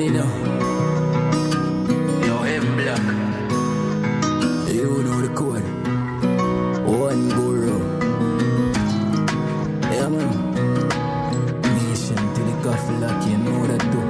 money now. Yo, M Black. You know the code. One guru. Yeah, man. Nation to the coffee lock, you know that too.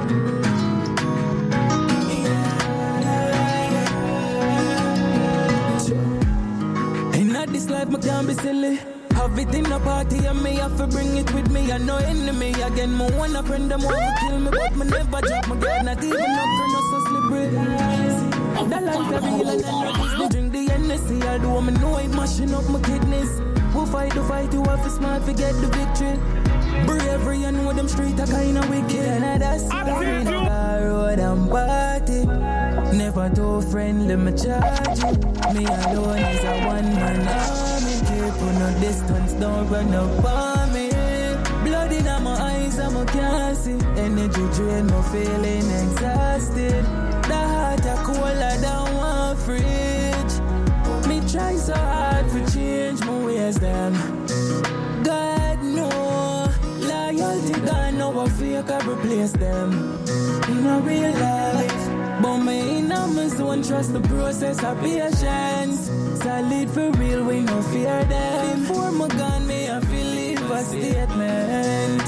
This life, I can't be silly. Have it in a party and me have to bring it with me. I know enemy again. Me want a friend, them want to kill me, but me never drop my guard. Not even up for no so slippery. That life I real and I know drink the Hennessy. Although me know it mashing up my kidneys. We'll fight the fight, you have to smart, forget the victory. Bravery, and know them street are kinda wicked. And that's the road and party. Never too friendly, me charge it. Me alone is a one-man army. Keep on no distance, don't run up on me. Blood in my eyes, I can't see. Energy drain, me feeling exhausted. The heart a colder than one fridge. Me try so hard to change my ways, them. God know, loyalty gone, now I fake I replace them. In a real life. But me in a zone, trust the process of patience. Solid for real, we no fear them. Before my gun, me I feel leave a statement.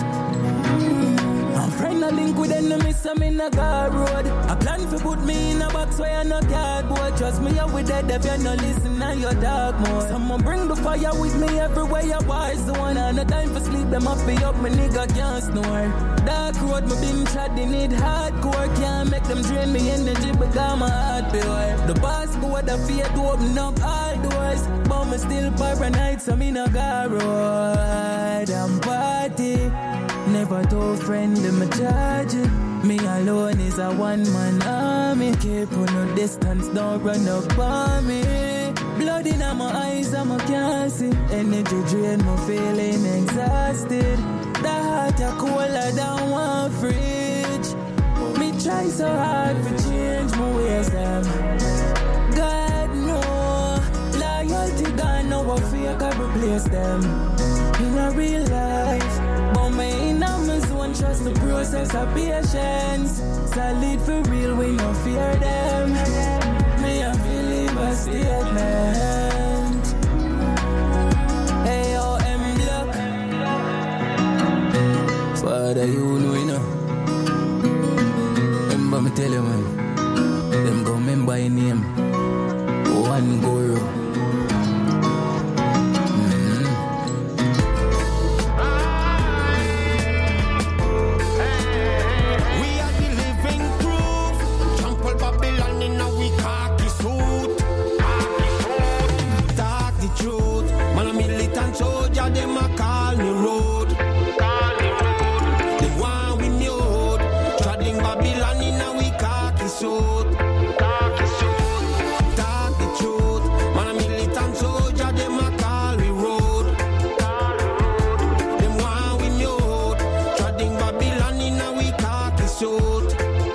I'm friend a link with enemies, I'm in a guard road. I plan to put me in a box where I'm not cardboard. Trust me, I with dead if you no listen to your dog more. Someone bring the fire with me everywhere you was. The one on the time for sleep, them up me up, my nigga can't snore. Dark road, my been chatting it hardcore. Can't make them drain me energy because my heart pure. The boss go with the fear to open up all doors. But me still paranoid, so me no got road and party. Never too friendly, me charge it. Me alone is a one-man army. Keep on no distance, don't run up on me. Blood in my eyes, I can't see. Energy drain, me feeling exhausted. The heart a colder than one fridge. Me try so hard to change my ways, them. God know, loyalty gone, now I fake I replace them. In a real life, but me in a zone, trust the process of patience. Solid for real, we no fear them. Me I feel leave a statement. Hey yo, M Black. Father, you know, remember me tell you, man. Them go remember your name. One guru. We are the living proof. Trample Babylon in a we khaki suit. Talk the truth. Man a militant soldier, them a call me road. Babylon in a we khaki suit. Talk the truth. Man a militant soldier, them a call we road. Them want we mute. Treading Babylon in a we khaki suit.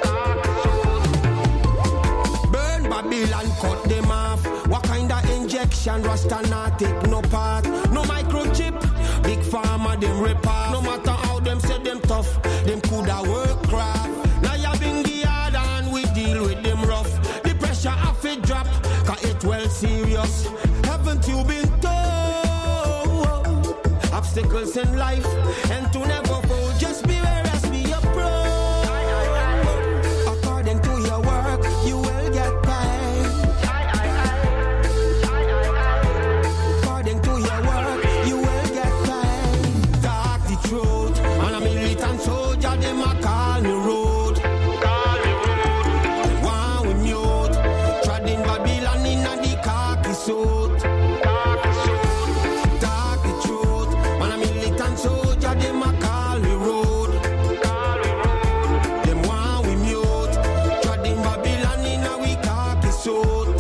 Burn Babylon, cut them off. What kind of injection? Rasta not take no part. No microchip. Big pharma them rip off. No matter how them say them tough, them coulda work craft. With them rough, the pressure off it drop, cause it well serious. Haven't you been told? Obstacles in life, and to never fall, just beware as we approach. According to your work, you will get paid. According to your work, you will get paid. Talk the truth, and a militant soldier, them a call me road. Suit. Talk the truth. Man a militant soldier, them a call we road. Them want we mute. Treading Babylon in a we khaki suit.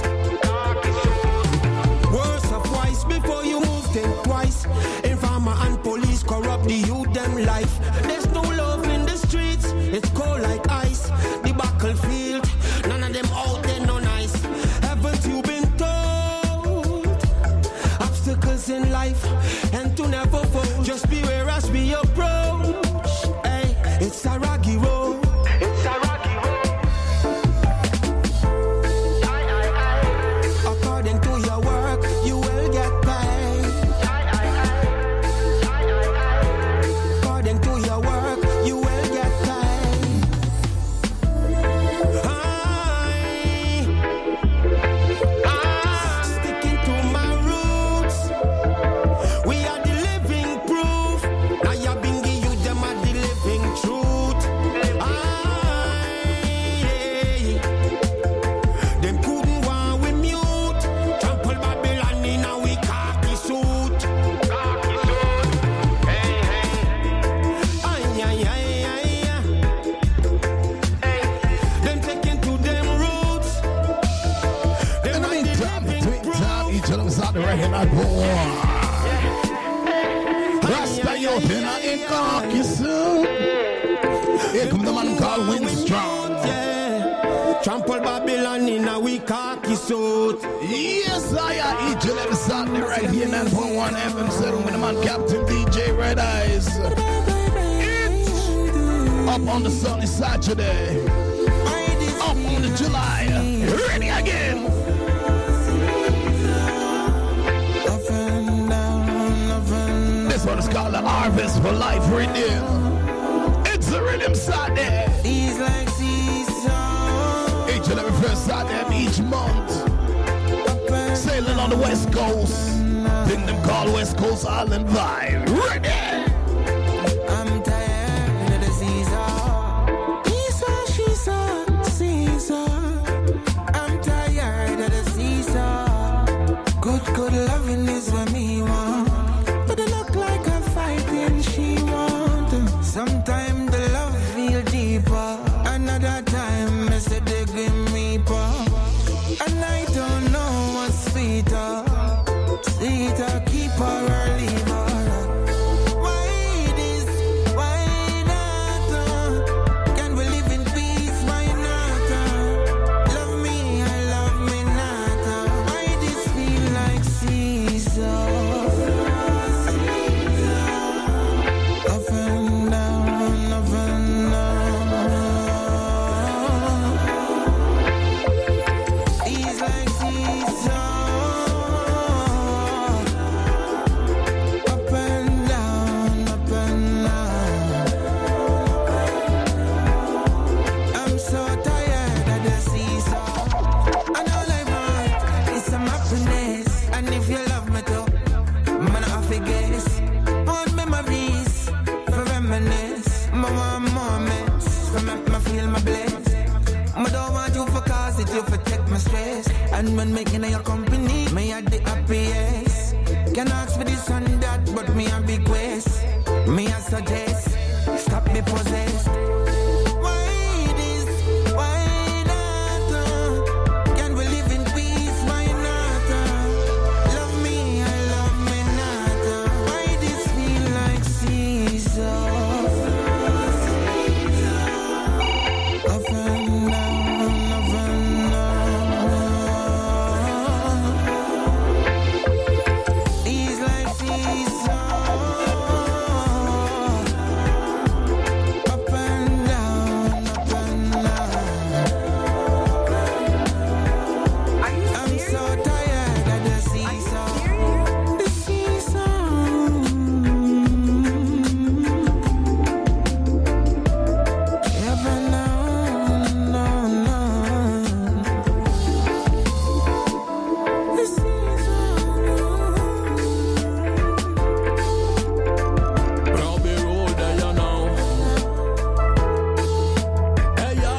Words of twice before you move, think twice. Informer and police corrupt the youth, them life. There's no love in the streets, it's cold like ice. The battlefield, none of them out there no nice. Haven't you been in life and to never fall? Just beware as we approach. Hey, it's a rocky road. It's a rocky road. right here, not one. Rasta youth in a khaki suit. Here come the man called Winstrong. Trample Babylon in a weak khaki suit. Yes, I am each and every Sunday right here, 9.1 FM 7 with the man Captain DJ Red Eyes. It's up on the sunny Saturday. Up on the July. Ready again. This one is called the Harvest for Life Rhythm. It's the Rhythm Sunday. He's like seesaw. Each and every first Saturday of each month. Sailing on the West Coast. Thing them call West Coast Island Vibe. Ready? I'm tired of the seesaw. Seesaw. I'm tired of the seesaw. Good loving is what me want. But it look like I'm fighting, she want. Sometimes the love feel deeper. Another time, I said they give me power. And I don't know what's sweeter. Sweeter, keep her or leave her. Why this? Why that? Can we live in peace? Why not? Love me, I love me not. Why this feel like seesaw? Up and down, up and down. He's like seesaw. Up and down, up and down. I'm so tired of the seesaw. And all I want is some happiness. And if you love me too, man, I forget. Want memories for reminisce. My moments for make me feel my bliss. I don't want you for cause it, you for take my stress. And when making your company, me at the happiest. Can ask for this and that, but me a request. Me a suggest, stop be possessed. Why this? Why that? Can we live in peace? Why not? Love me, I love me not. Why this feel like seesaw? Up and down, up and down. He's like seesaw. Up and down, up and down. I'm so tired of the seesaw. The seesaw. Up and down, down, down. The seesaw. Robbie Road, there you know. Hey, yo.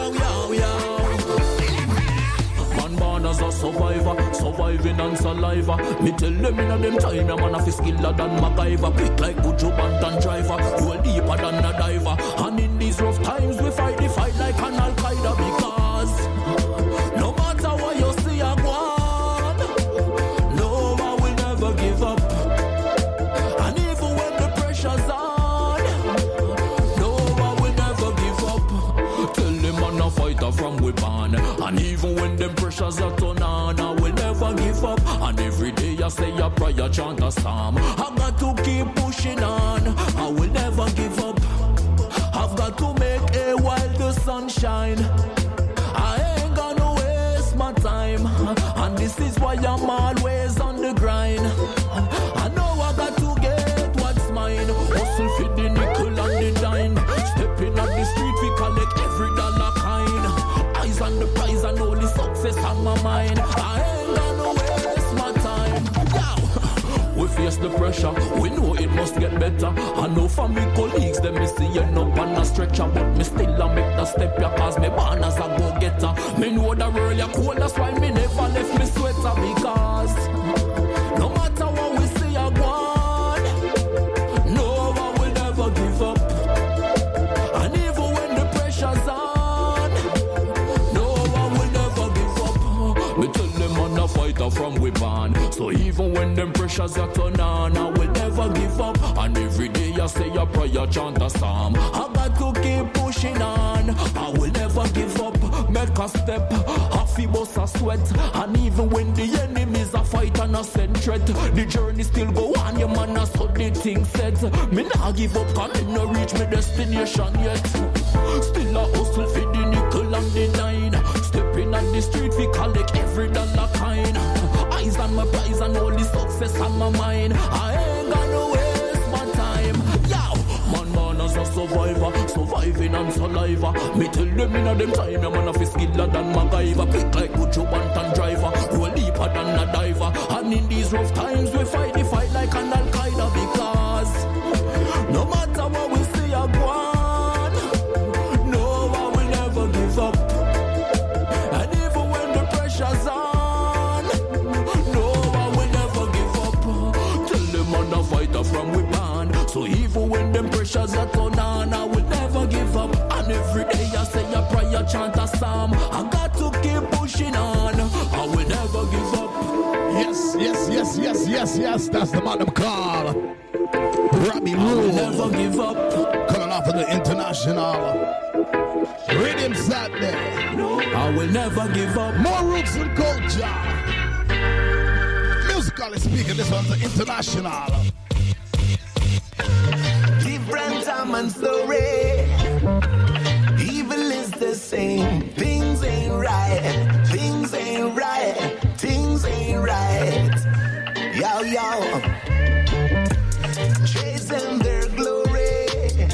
Man born as a survivor, surviving on saliva. Me tell them in a them time, a man a fi skiller than MacGyver. Quick like Buju Banton driver, roll deeper than a diver. And in these rough times, we fight the fight like an Al-Qaeda. Because no matter what you see, I go on. No, I will never give up. And even when the pressure's on, no, I will never give up. Tell them I'm a fighter from we born. And even when them pressures are turn on, I will never give up. And every day I say a prayer, chant a psalm. I got to keep pushing on. I will never give up. I've got to make a while the sun shine. I ain't gonna waste my time. And this is why I'm always on the grind. I know I got to get what's mine. Hustle for the nickel and the dime. Stepping on the street, we collect every dollar kind. Eyes on the prize and only success on my mind. I ain't gonna waste my time. Yow. We face the pressure, we know it must get better. I know from me colleagues, them me see you up on a stretcher. But me still a make the step ya, cause me born as a go-getter. Me know the world ya cold, that's why me never left me sweater. Because no matter what we see I go on, no, I will never give up. And even when the pressure's on, no, I will never give up. Me tell them I'm a fighter from we born. So even when pressures are turn on, I will never give up. And every day I say a prayer, chant a psalm. I got to keep pushing on. I will never give up. Make a step, half a bust a sweat. And even when the enemies are fight and a send threat, the journey still go on. Your man has so the thing said. Me nah give up, cause me no reach my destination yet. Still a hustle for the nickel and the dime. Stepping on the street, we collect every dollar kind. Eyes on my prize and all the success on my mind. I ain't gonna waste my time. Yo, man as a survivor, surviving on saliva. Me tell them in a them time, man of is skiller than MacGyver. Quick like Ucho Bantan driver, roll deeper than a diver. And in these rough times, we fight the fight like an Al-Qaeda. Because no matter what we see, I go on. No, I will never give up. And even when the pressure's on, no, I will never give up. Tell them I'm a fighter from we born. So even when them pressures are turn on, I will never give up. And every day I say a prayer, chant a psalm. I got to keep pushing on. I will never give up. Yes. That's the man them call Robbie Rule. I will never give up. Coming off of the international Rhythm Saturday. I will never give up. More roots and culture. Musically speaking, this one's the international. Different time and story. Evil is the same. Things ain't right. Things ain't right. Things ain't right. Yo. Chasing their glory.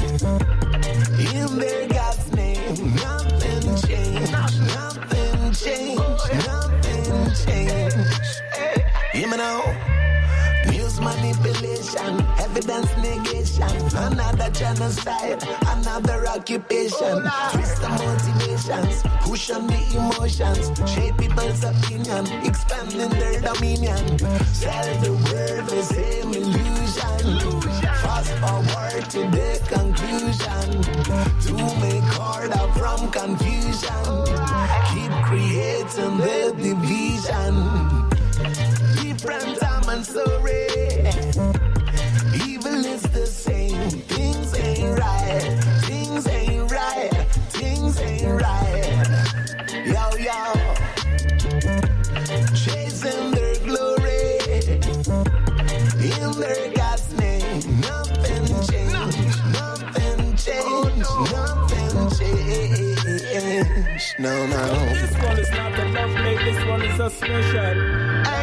In their God's name. Nothing changed. Nothing changed. Nothing changed. Hear me now. News manipulation, evidence negation, another genocide, another occupation, twist the motivations, push on the emotions, shape people's opinion, expanding their dominion, sell the world the same illusion, fast forward to the conclusion, to make order from confusion, keep creating the division. Different time and story. Evil is the same. Things ain't right. Things ain't right. Things ain't right. Yo. Chasing their glory. In their God's name. Nothing changed. Nothing changed. Nothing changed. No. This one is not enough, mate. This one is a special.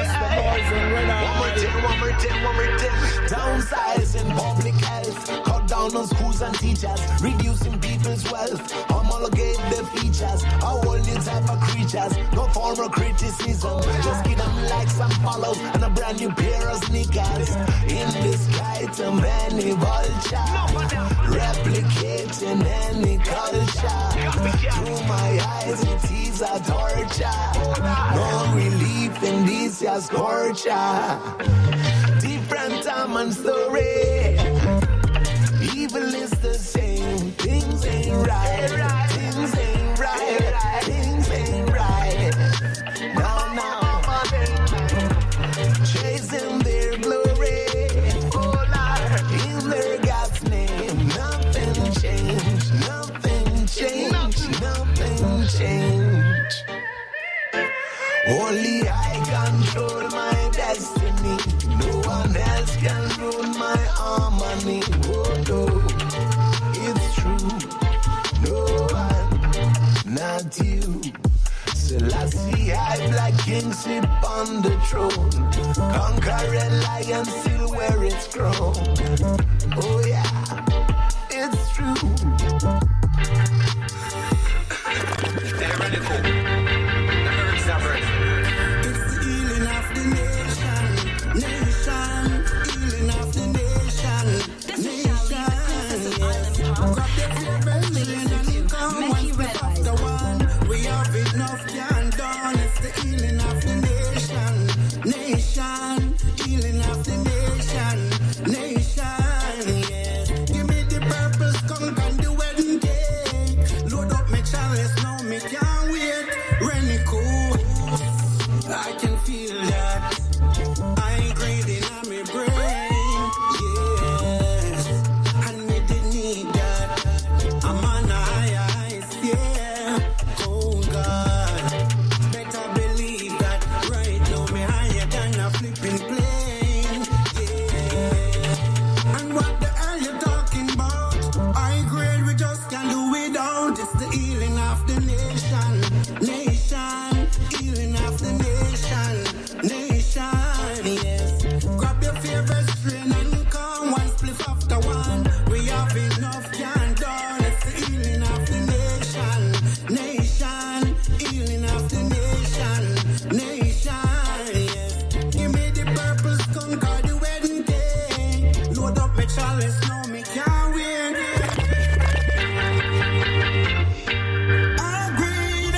One more thing. Downsizing public health. Cut down on schools and teachers. Reducing people's wealth. Homologate the features. A whole new type of creatures. No form of criticism. Just give them likes and follows. And a brand new pair of sneakers. In the sky to many vultures. Replicating any culture. Through my eyes it is a torture. No relief in this year's torture. Different time and story. Evil is the same. Things ain't right. Things ain't right. Things ain't right. No. Chasing their glory. In their God's name. Nothing changed. Nothing changed. Nothing changed. Only I control my destiny. No one else can rule my harmony. Oh no, it's true. No one, not you. Selassie, I Black King sit on the throne. Conquering lion still where it's grown. Oh yeah, it's true. They're ready for it. It's the healing of the nation, healing of the nation, yes. Grab the celebration and come once the after one. We have enough can done. It's the healing of the nation, healing of the nation, yes. Give me the purpose, conquer healing of the nation, nation, healing of the nation, nation, yes. Grab your favorite strain and come one spliff after one. We have enough can done. It's the healing of the nation, nation, healing of the nation, nation, yes. Give me the purple skunk or the wedding cake. Load up my chalice, now me can't wait. Agreed.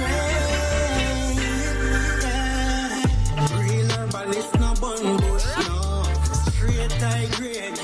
Real herbalist, no bun bush, no. Straight high grade,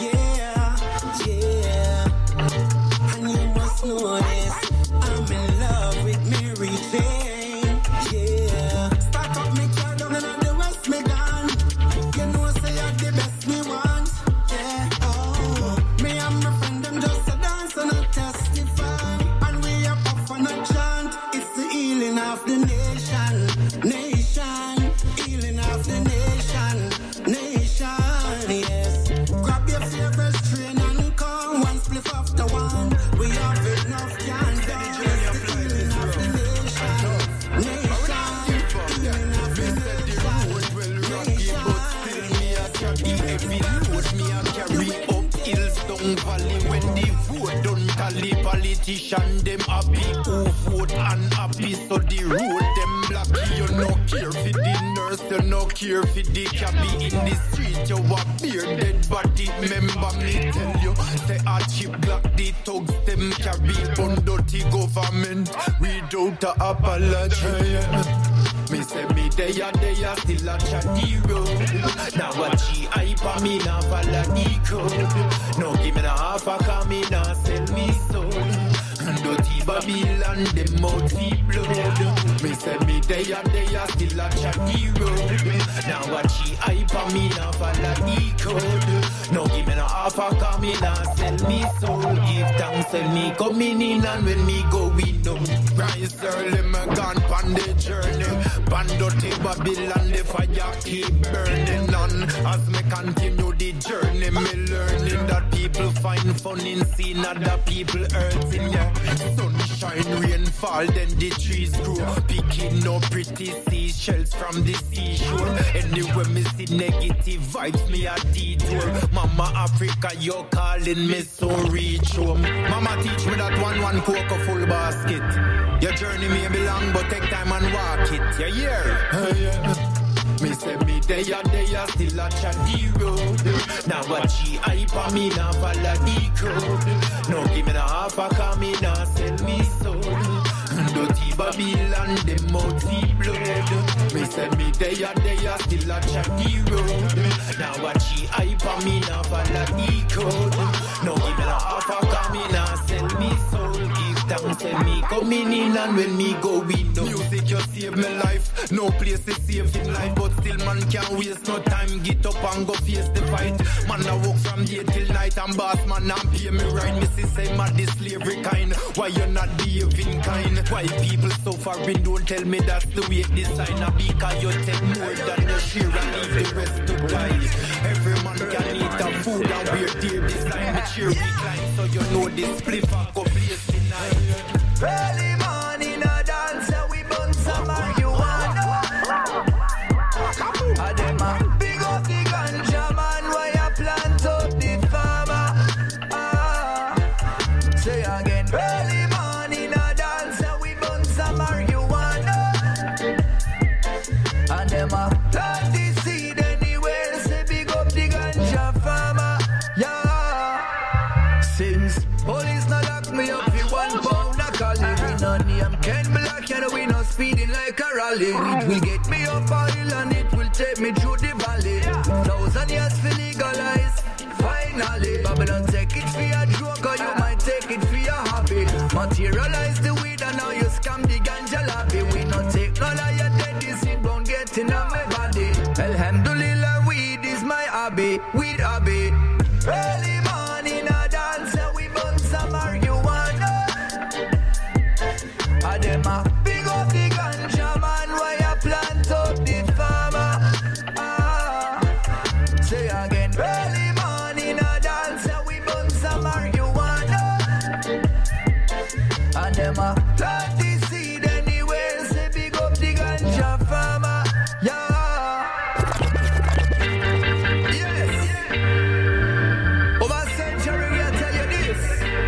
yeah. And you must know this, I'm in love with Mary Jane, yeah. Stack up me car down in the West me gone. You know say you're the best me want, yeah. Oh, me and my friend them just a dance and a testify. And we are off on a chant. It's the healing of the nation, nation, healing of the nation, nation, yes. Grab your favorite strain and come one spliff after one. We have enough can done. It's the healing of the nation, nation, healing of the Politician them happy, who vote unhappy, so the road them black. You no care for the nurse, you no care for the cabby in the street. You a bearded body, remember me tell you. Say a chip black, the thugs them carry on dirty government without a apology. Me say me they still a chatty road. Now what she hype on me now follow the code. No give me the half a come me now sell me soul. Dirty Babylon them out the blood. Me say me they still a chatty road. Now what she hype on me now follow the code. No give me the half a come me now sell me soul. Give thanks tell me coming in and when me go we know. Rise early me gone on the journey. Bandote Babylon, the fire keep burning on. As me continue the journey, me learning that people find fun in seeing other people hurting, yeah. Sunshine, rainfall, then the trees grow. Picking up pretty seashells from the seashore. Anyway, me see negative vibes, me a detour. Mama Africa, you're calling me, so reach home. Mama teach me that one cocoa full basket. Your journey may be long, but take time and walk it. Yeah, yeah. Me say me they still a chatty road. Now what she hype on me now follow the code. No give me the half a come me now sell me soul. Dirty Babylon them out the blood. Me say me they still a chatty road. Now what she hype on me now follow the code. No give me the half a come me now sell me soul. Thanks and me coming in and when me go we know. Music you save my life. No place is safe in life, but still man can't waste no time. Get up and go face the fight. Man I walk from day till night and boss man and pay me right. Missy say mad this slavery kind. Why you not behaving kind? Why people suffering? Don't tell me that's the way design. Because you take more than your share and leave the rest to die. Every man can eat a food and wear their design. The chair recline so you know this spliff and go place tonight. Early morning a dance and we burn some marijuana. And them a big up the ganja man where you plant up the farmer. Say again. Early morning a dance and we burn some marijuana. And them a plant the seed anywhere. Say big up the ganja farmer. Yeah. Since police not lock me up for 1 pound. We no name Ken Black and we no speeding like a rally. It will get me up a hill and it will take me through the valley. 1,000 years for legalize. Finally, Babylon take it for your joke or you might take it for your hobby. Materialize the weed and now you scam the ganja lobby. We no take none of your dead, this it won't get in my body. Alhamdulillah, weed is my hobby. Weed hobby. Early morning a dance and we burn some marijuana. And them a big up the ganja man where you plant up the farmer. Say again. Early morning a dance and we burn some marijuana. And them a plant the seed anywhere. Say big up the ganja farmer. Yeah. Yes. Over a century we tell you this.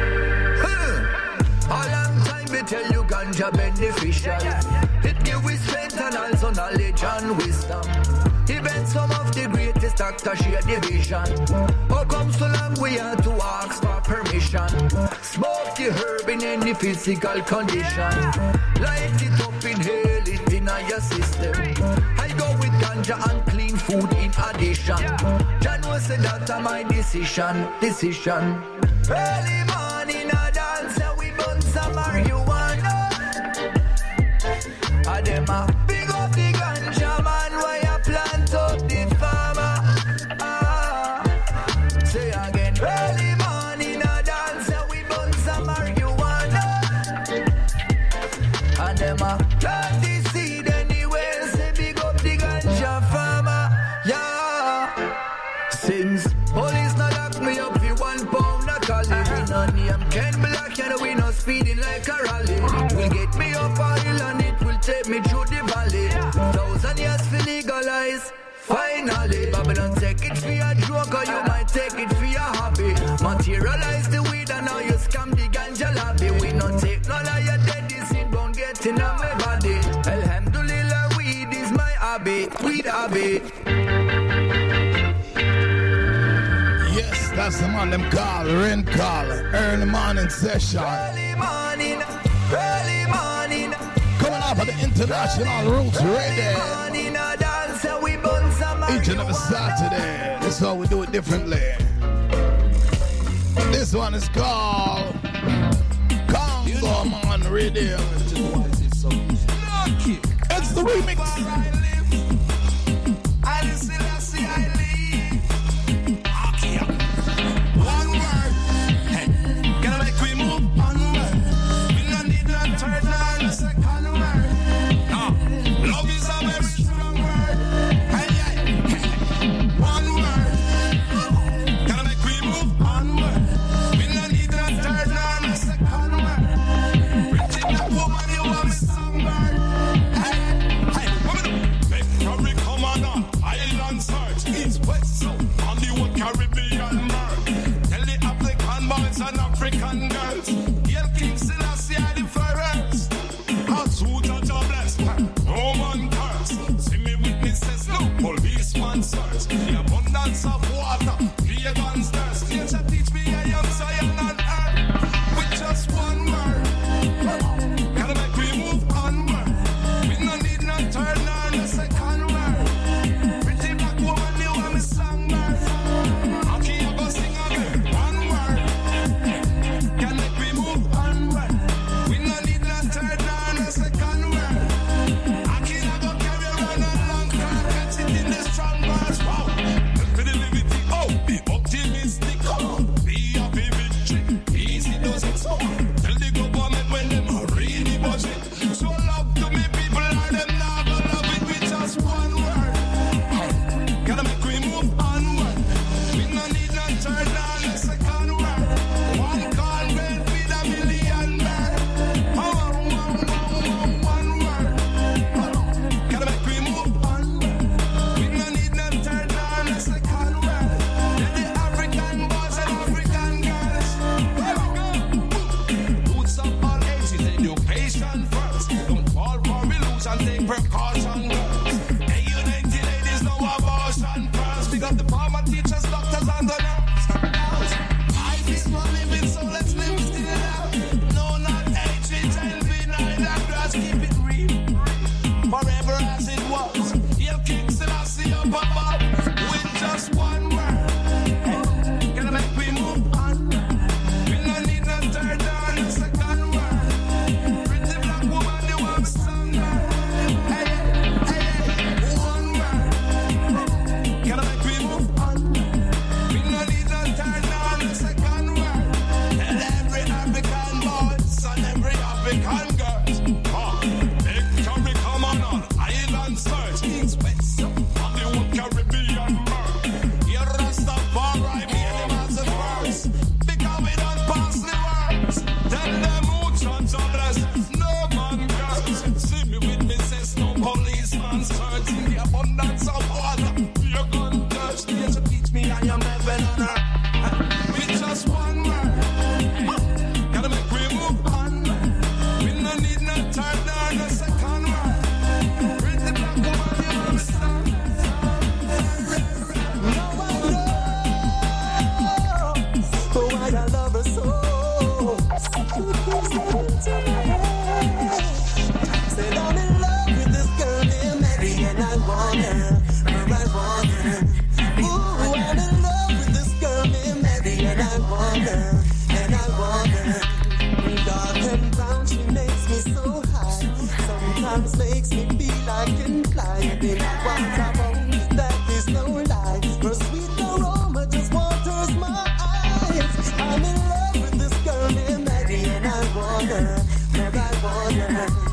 A long time we tell you ganja beneficial. It give we strength and also knowledge and wisdom. Even some of the greatest actors share division. How come so long we had to ask for permission? Smoke the herb in any physical condition. Light it up, inhale it in your system. I go with ganja and clean food in addition. John was said that my decision. Early morning I dance and we burn some marijuana. And them a big up the ganja man. Why you plant up the farmer? Say again. Early morning I dance and we burn some marijuana. And them a plant the seed anywhere. Say big up the ganja farmer. Yeah. Since police not lock me up for 1 pound of cali. We no name Ken Black and we no speeding like a rally. Will get me off a hill and it will take me through the valley. 1,000 years for legalize. Finally, Babylon take it for a joke or you might take it for your hobby. Materialize the weed and now you scam the ganja lobby. We no take none of your dead sin, don't get in on my body. Alhamdulillah, weed is my hobby. Weed hobby. Yes, that's the man them call, rain call, early morning session. Early morning. Coming up at the International Roots Radio. Morning, I dance and we burn some Each and every Saturday. This is how we do it differently. This one is called Congo Man Radio. It's the remix. One word. Hey, can I make we move? One word. We don't need no third line. Second word. No, love is a very strong word. Hey, hey, hey. One word. Can I make we move? One word. We don't need no third line. Second word. Richie, that woman, you want me some word. Hey, hey, what we do? Make no yeah.